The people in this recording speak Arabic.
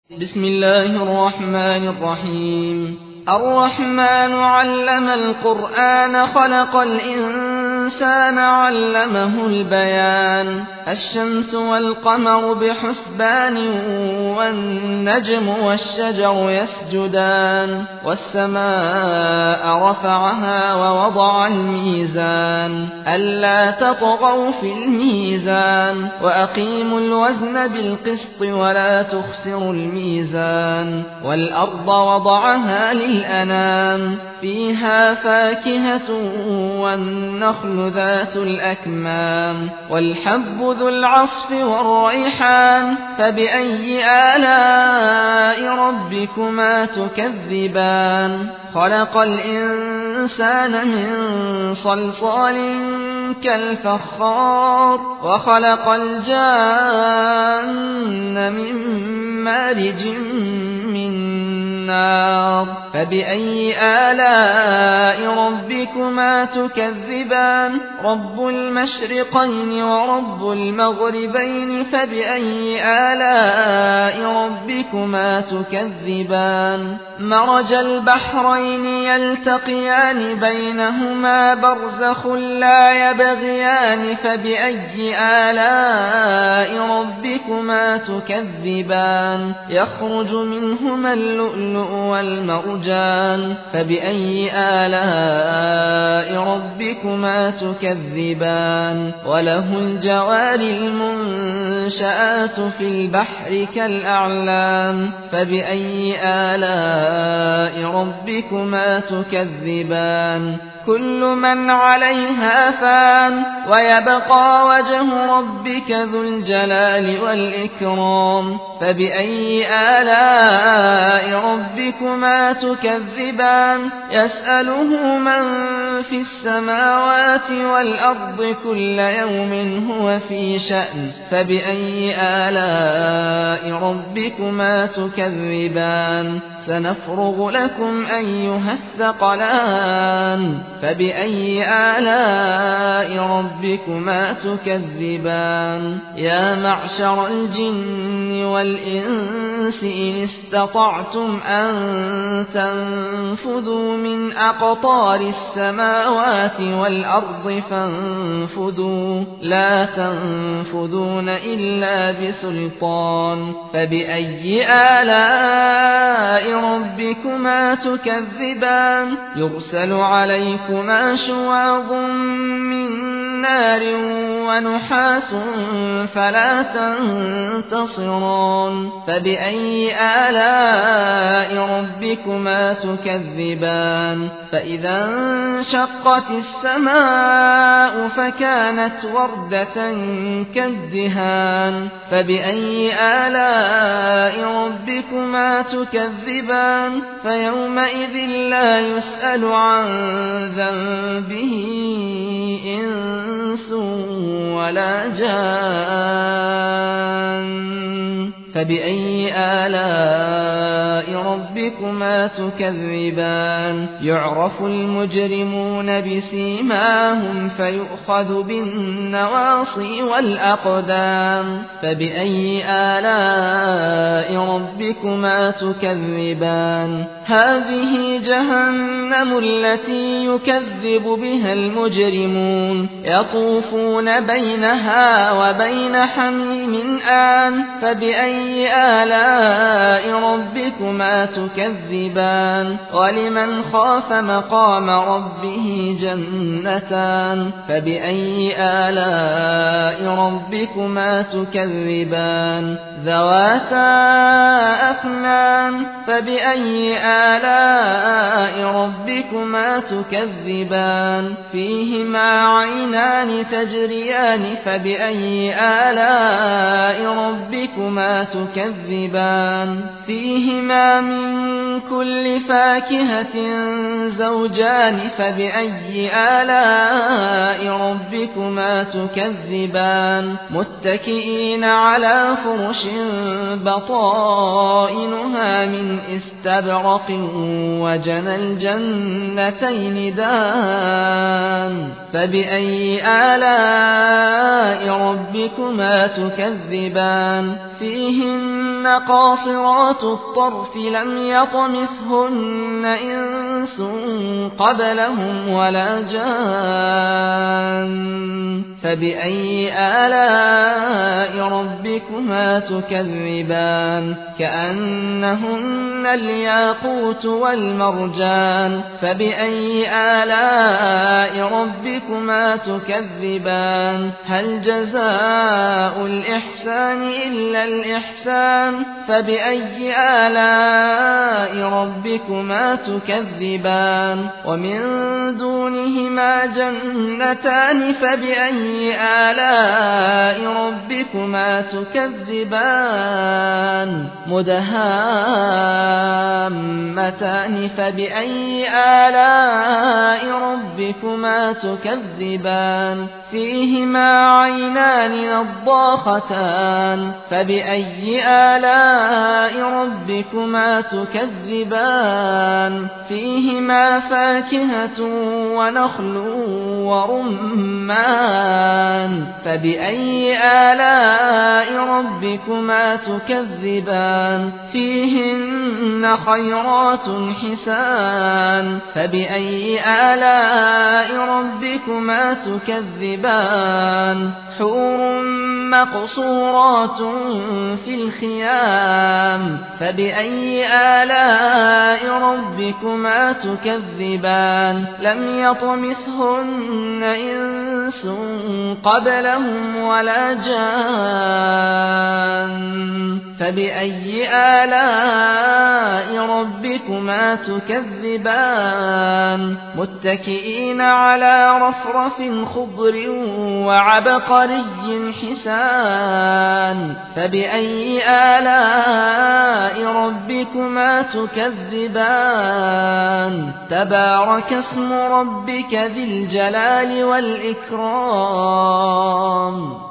بسم الله الرحمن الرحيم. الرحمن علم القرآن خلق الإنسان علمه البيان. الشمس والقمر بحسبان والنجم والشجر يسجدان. والسماء رفعها ووضع الميزان ألا تطغوا في الميزان وأقيموا الوزن بالقسط ولا تخسروا الميزان. والأرض وضعها للأنام فيها فاكهة والنخل ذات الأكمام والحب ذو العصف والريحان فبأي آلاء ربكما تكذبان. خلق الإنسان من صلصال كالفخار وخلق الجان من مارج من نار فبأي آلاء ربكما تكذبان. رب المشرقين ورب المغربين فبأي آلاء ربكما تكذبان. مرج البحرين يلتقيان بينهما برزخ لا يبغيان فبأي آلاء ربكما تكذبان. يخرج منهما اللؤلؤ والمرجان فبأي آلاء ربكما تكذبان. وله الجوار المنشآت في البحر كالأعلام فبأي آلاء ربكما تكذبان. كل من عليها فان ويبقى وجه ربك ذو الجلال والإكرام فبأي آلاء ربكما تكذبان. يسأله من في السماوات والأرض كل يوم هو في شأن فبأي آلاء ربكما تكذبان. سنفرغ لكم أيها الثقلان فبأي آلاء ربكما تكذبان. يا معشر الجن والإنس إن استطعتم أن تنفذوا من أقطار السماوات والأرض فانفذوا لا تنفذون إلا بسلطان فبأي آلاء ربكما تكذبان. يرسل عليكما شواظ من نار ونحاس فلا تنتصران فبأي آلاء ربكما تكذبان. فإذا انشقت السماء فكانت وردة كالدهان فبأي آلاء ربكما تكذبان. فيومئذ لا يسأل عن ذنبه إنس ولا جان فبأي آلاء ربكما تكذبان. يعرف المجرمون بسيماهم فيؤخذ بالنواصي والأقدام فبأي آلاء ربكما تكذبان. هذه جهنم التي يكذب بها المجرمون يطوفون بينها وبين حميم آن فبأي آلاء ربكما تكذبان. ولمن خاف مقام ربه جنتان فبأي آلاء ربكما تكذبان. ذواتا أفنان فبأي آلاء ربكما تكذبان. فيهما عينان تجريان فبأي آلاء ربكما تكذبان. فيهما من كل فاكهة زوجان فبأي آلاء ربكما تكذبان. متكئين على فرش بطائنها من استبرق وجنى الجنتين دان فبأي آلاء ربكما تكذبان. فيهن قاصرات الطرف لم يطمثهن إنس قبلهم ولا جان فبأي آلاء ربكما تكذبان كأنهن الياقوت والمرجان فبأي آلاء ربكما تكذبان هل جزاء الإحسان إلا الإحسان فبأي آلاء ربكما تكذبان ومن دونهما جنتان فبأي آلاء ربكما تكذبان مدهامتان فبأي آلاء ربكما تكذبان فيهما عينان نضاختان فبأي آلاء ربكما تكذبان فيهما فاكهة ونخل ورمان فبأي آلاء ربكما تكذبان فيهن خيرات حسان فبأي آلاء ربكما تكذبان حور مقصورات في الخيام فبأي آلاء ربكما تكذبان لم يطمثهن إنس قبلهم ولا جان فبأي آلاء ربكما تكذبان متكئين على رفرف خضر وعبقري حسان فبأي آلاء ربكما تكذبان تبارك اسم ربك ذي الجلال والإكرام